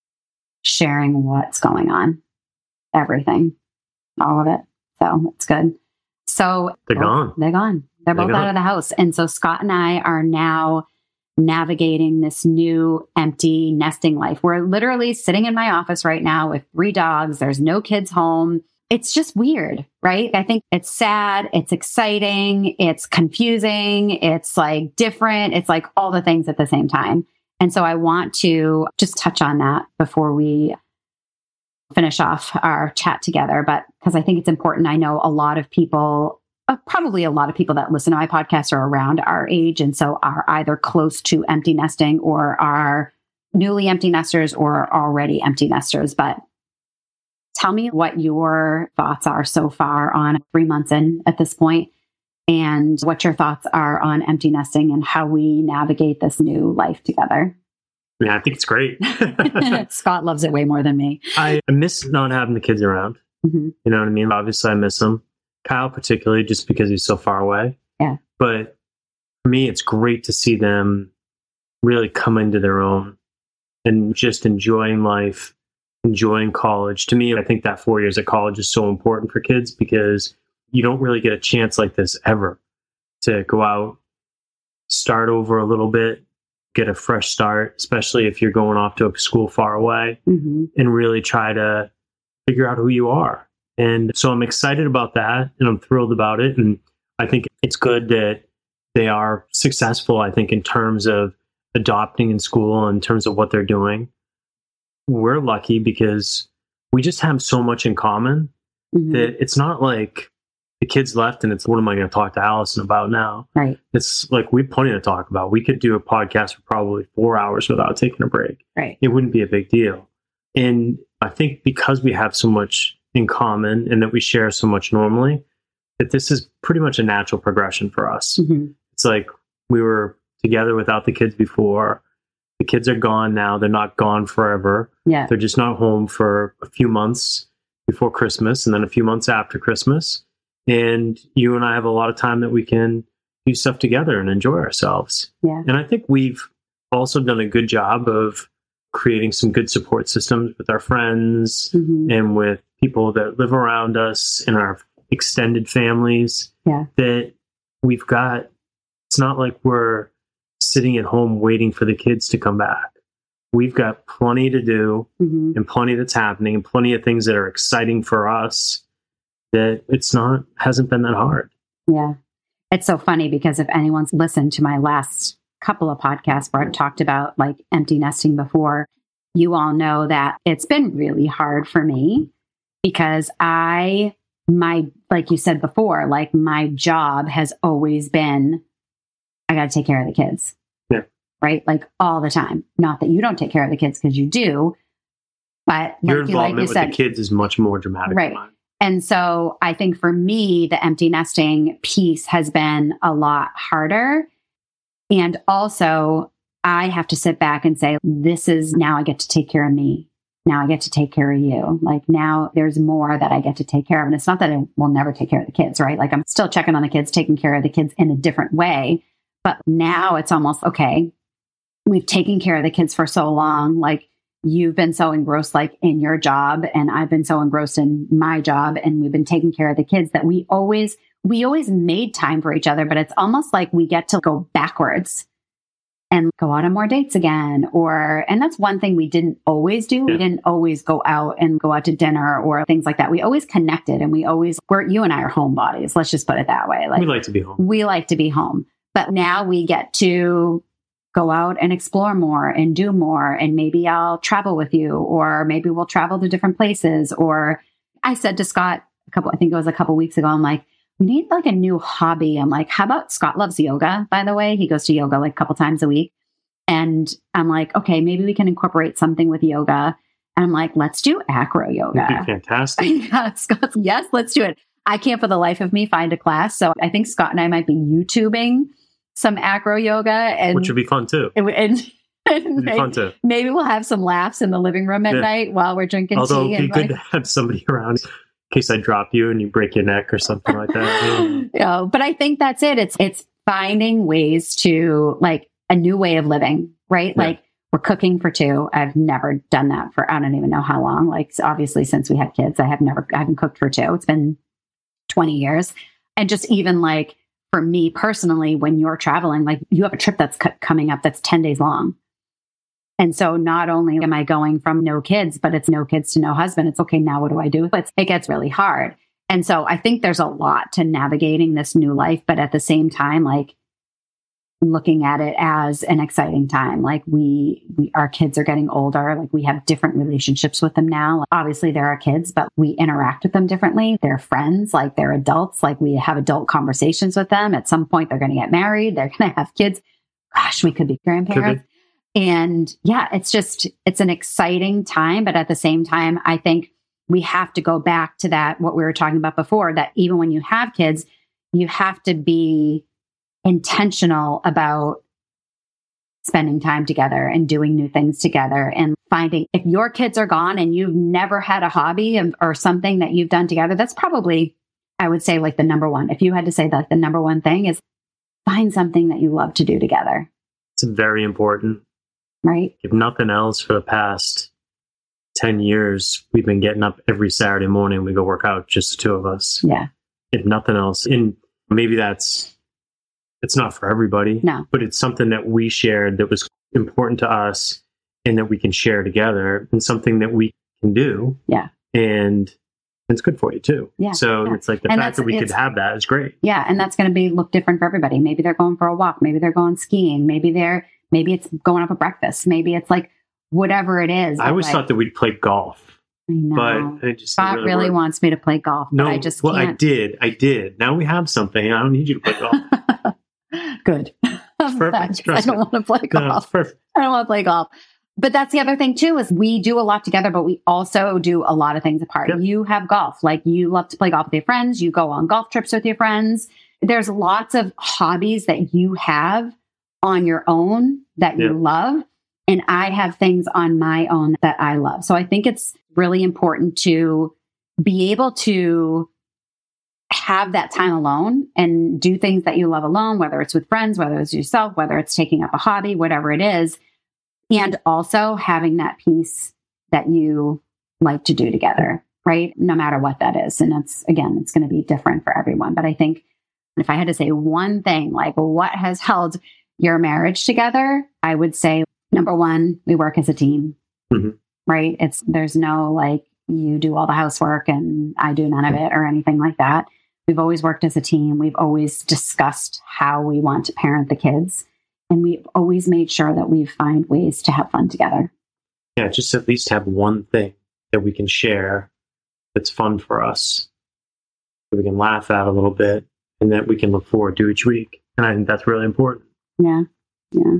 sharing what's going on, everything, all of it. So it's good. So They're gone. They're gone. They're They're both gone. out of the house. And so Scott and I are now navigating this new empty nesting life. We're literally sitting in my office right now with three dogs. There's no kids home. It's just weird, right? I think it's sad. It's exciting. It's confusing. It's like different. It's like all the things at the same time. And so I want to just touch on that before we finish off our chat together. But because I think it's important, I know a lot of people, uh, probably a lot of people that listen to my podcast are around our age. And so are either close to empty nesting or are newly empty nesters or already empty nesters. But tell me what your thoughts are so far on three months in at this point, and what your thoughts are on empty nesting and how we navigate this new life together. Yeah, I think it's great. Scott loves it way more than me. I miss not having the kids around. Mm-hmm. You know what I mean? Obviously, I miss him. Kyle, particularly, just because he's so far away. Yeah. But for me, it's great to see them really come into their own and just enjoying life, enjoying college. To me, I think that four years at college is so important for kids because you don't really get a chance like this ever to go out, start over a little bit, get a fresh start, especially if you're going off to a school far away, Mm-hmm. and really try to figure out who you are. And so I'm excited about that and I'm thrilled about it. And I think it's good that they are successful, I think, in terms of adopting in school, in terms of what they're doing. We're lucky because we just have so much in common Mm-hmm. that it's not like the kids left and it's what am I going to talk to Allison about now? Right. It's like we have plenty to talk about. We could do a podcast for probably four hours without taking a break. Right. It wouldn't be a big deal. And I think because we have so much in common and that we share so much normally, that this is pretty much a natural progression for us. Mm-hmm. It's like we were together without the kids before. The kids are gone now. They're not gone forever. Yeah. They're just not home for a few months before Christmas and then a few months after Christmas. And you and I have a lot of time that we can do stuff together and enjoy ourselves. Yeah. And I think we've also done a good job of creating some good support systems with our friends Mm-hmm. and with people that live around us in our extended families. Yeah. That we've got, it's not like we're sitting at home waiting for the kids to come back. We've got plenty to do Mm-hmm. and plenty that's happening and plenty of things that are exciting for us, that it's not, hasn't been that hard. Yeah. It's so funny because if anyone's listened to my last couple of podcasts where I've talked about like empty nesting before, you all know that it's been really hard for me because I, my, like you said before, like my job has always been, I got to take care of the kids. Yeah. Right? Like all the time. Not that you don't take care of the kids because you do, but Your like you, like involvement you with said, the kids is much more dramatic Right. than mine. and so I think for me, the empty nesting piece has been a lot harder. And also, I have to sit back and say, this is now I get to take care of me. Now I get to take care of you. Like now there's more that I get to take care of. And it's not that I will never take care of the kids, right? Like I'm still checking on the kids, taking care of the kids in a different way. But now it's almost, okay, we've taken care of the kids for so long. Like you've been so engrossed like in your job and I've been so engrossed in my job and we've been taking care of the kids that we always, we always made time for each other, but it's almost like we get to go backwards and go out on more dates again. Or, and that's one thing we didn't always do. Yeah. We didn't always go out and go out to dinner or things like that. We always connected and we always, we're, you and I are homebodies. Let's just put it that way. Like We like to be home. we like to be home, but now we get to go out and explore more and do more. And maybe I'll travel with you, or maybe we'll travel to different places. Or I said to Scott a couple, I think it was a couple weeks ago, I'm like, we need like a new hobby. I'm like, how about Scott loves yoga, by the way. He goes to yoga like a couple times a week. And I'm like, okay, maybe we can incorporate something with yoga. And I'm like, let's do acro yoga. It'd be fantastic. Yeah, Scott's, yes, let's do it. I can't for the life of me find a class. So I think Scott and I might be YouTubing some acro yoga. And, Which would be fun too. and, and, and It'd be maybe, fun too. maybe we'll have some laughs in the living room at Yeah. night while we're drinking Although tea. it'd be and good like, to have somebody around in case I drop you and you break your neck or something like that. Yeah. you know, but I think that's it. It's it's finding ways to like a new way of living, right? Yeah. Like we're cooking for two. I've never done that for I don't even know how long. Like obviously since we had kids, I have never I haven't cooked for two. It's been twenty years. And just even like for me personally, when you're traveling, like you have a trip that's c- coming up that's ten days long. And so not only am I going from no kids, but it's no kids to no husband. It's okay. Now what do I do? It's, it gets really hard. And so I think there's a lot to navigating this new life, but at the same time, like looking at it as an exciting time. Like we, we, our kids are getting older. Like we have different relationships with them now. Obviously they're our kids, but we interact with them differently. They're friends, like they're adults. Like we have adult conversations with them. At some point they're going to get married. They're going to have kids. Gosh, we could be grandparents. Could be. And yeah, it's just, it's an exciting time. But at the same time, I think we have to go back to that, what we were talking about before, that even when you have kids, you have to be intentional about spending time together and doing new things together and finding if your kids are gone and you've never had a hobby or something that you've done together, that's probably, I would say like the number one. If you had to say that the number one thing is find something that you love to do together. It's very important. Right. If nothing else, for the past ten years, we've been getting up every Saturday morning. We go work out, just the two of us. Yeah. If nothing else, and maybe that's, it's not for everybody, No. but it's something that we shared that was important to us and that we can share together and something that we can do. Yeah. And it's good for you too. Yeah. So Yeah. it's like the And fact that we that's- could have that is great. Yeah. And that's going to be look different for everybody. Maybe they're going for a walk. Maybe they're going skiing. Maybe they're, maybe it's going up a breakfast. Maybe it's like whatever it is. I always like, thought that we'd play golf. I know. But it just Scott really, really worked. wants me to play golf, but No, I just well, can't. I did. I did. Now we have something. I don't need you to play golf. Good. Perfect. I don't want to play golf. No, it's perfect. I don't want to play golf. But that's the other thing too, is we do a lot together, but we also do a lot of things apart. Yep. You have golf, like you love to play golf with your friends. You go on golf trips with your friends. There's lots of hobbies that you have on your own that you Yep. love. And I have things on my own that I love. So I think it's really important to be able to have that time alone and do things that you love alone, whether it's with friends, whether it's yourself, whether it's taking up a hobby, whatever it is. And also having that piece that you like to do together, right? No matter what that is. And it's, again, it's going to be different for everyone. But I think if I had to say one thing, like what has held your marriage together, I would say, number one, we work as a team, Mm-hmm. right? It's, there's no like, you do all the housework and I do none of it or anything like that. We've always worked as a team. We've always discussed how we want to parent the kids. And we've always made sure that we find ways to have fun together. Yeah, just at least have one thing that we can share that's fun for us, that we can laugh at a little bit, and that we can look forward to each week. And I think that's really important. Yeah. Yeah.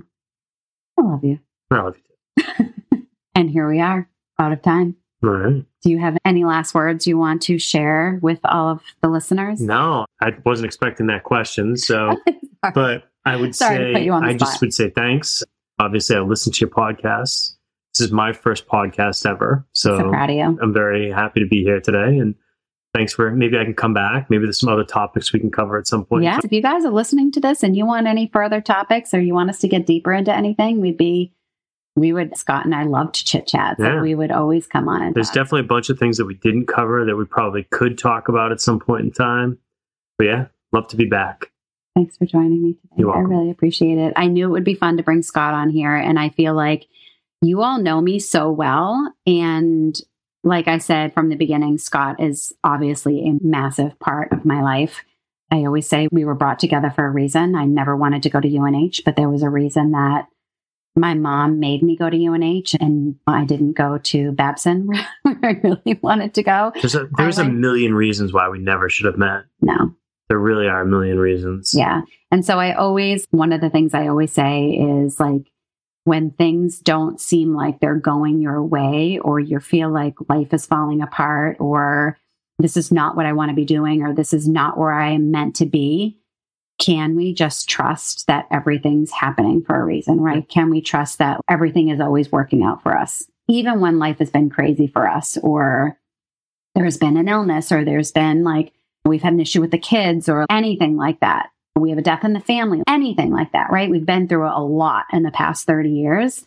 I love you. I love you too. And here we are, out of time. All right. Do you have any last words you want to share with all of the listeners? No, I wasn't expecting that question. So, but I would Sorry to put say, you on the I just spot. would say thanks. Obviously, I listened to your podcast. This is my first podcast ever. So, So proud of you. I'm very happy to be here today. And thanks for, maybe I can come back. Maybe there's some other topics we can cover at some point. Yes. If you guys are listening to this and you want any further topics or you want us to get deeper into anything, we'd be, we would, Scott and I love to chit chat. So Yeah. we would always come on and There's talk. definitely a bunch of things that we didn't cover that we probably could talk about at some point in time. But yeah, love to be back. Thanks for joining me today. You're I welcome. really appreciate it. I knew it would be fun to bring Scott on here. And I feel like you all know me so well. And like I said from the beginning, Scott is obviously a massive part of my life. I always say we were brought together for a reason. I never wanted to go to U N H, but there was a reason that my mom made me go to U N H and I didn't go to Babson where I really wanted to go. There's a, there's a went- million reasons why we never should have met. No. There really are a million reasons. Yeah. And so I always, one of the things I always say is like, when things don't seem like they're going your way, or you feel like life is falling apart, or this is not what I want to be doing, or this is not where I am meant to be, can we just trust that everything's happening for a reason, right? Can we trust that everything is always working out for us, even when life has been crazy for us, or there's been an illness, or there's been like, we've had an issue with the kids or anything like that. We have a death in the family, anything like that, right? We've been through a lot in the past thirty years.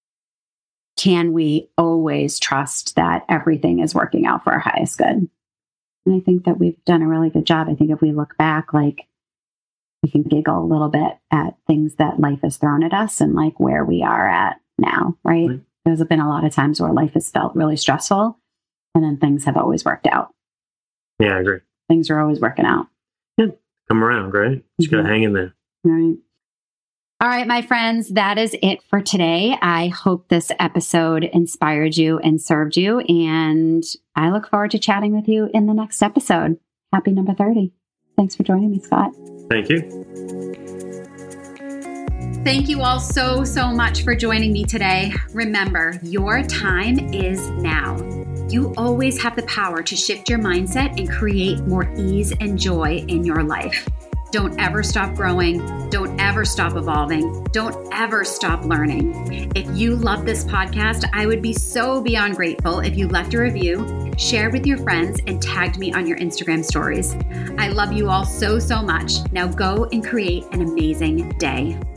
Can we always trust that everything is working out for our highest good? And I think that we've done a really good job. I think if we look back, like we can giggle a little bit at things that life has thrown at us and like where we are at now, right? Right. There's been a lot of times where life has felt really stressful and then things have always worked out. Yeah, I agree. Things are always working out. Come around, right? Just Mhm. gotta hang in there. All right. All right, my friends, that is it for today. I hope this episode inspired you and served you. And I look forward to chatting with you in the next episode. Happy number thirty. Thanks for joining me, Scott. Thank you. Thank you all so, so much for joining me today. Remember, your time is now. You always have the power to shift your mindset and create more ease and joy in your life. Don't ever stop growing. Don't ever stop evolving. Don't ever stop learning. If you love this podcast, I would be so beyond grateful if you left a review, shared with your friends, and tagged me on your Instagram stories. I love you all so, so much. Now go and create an amazing day.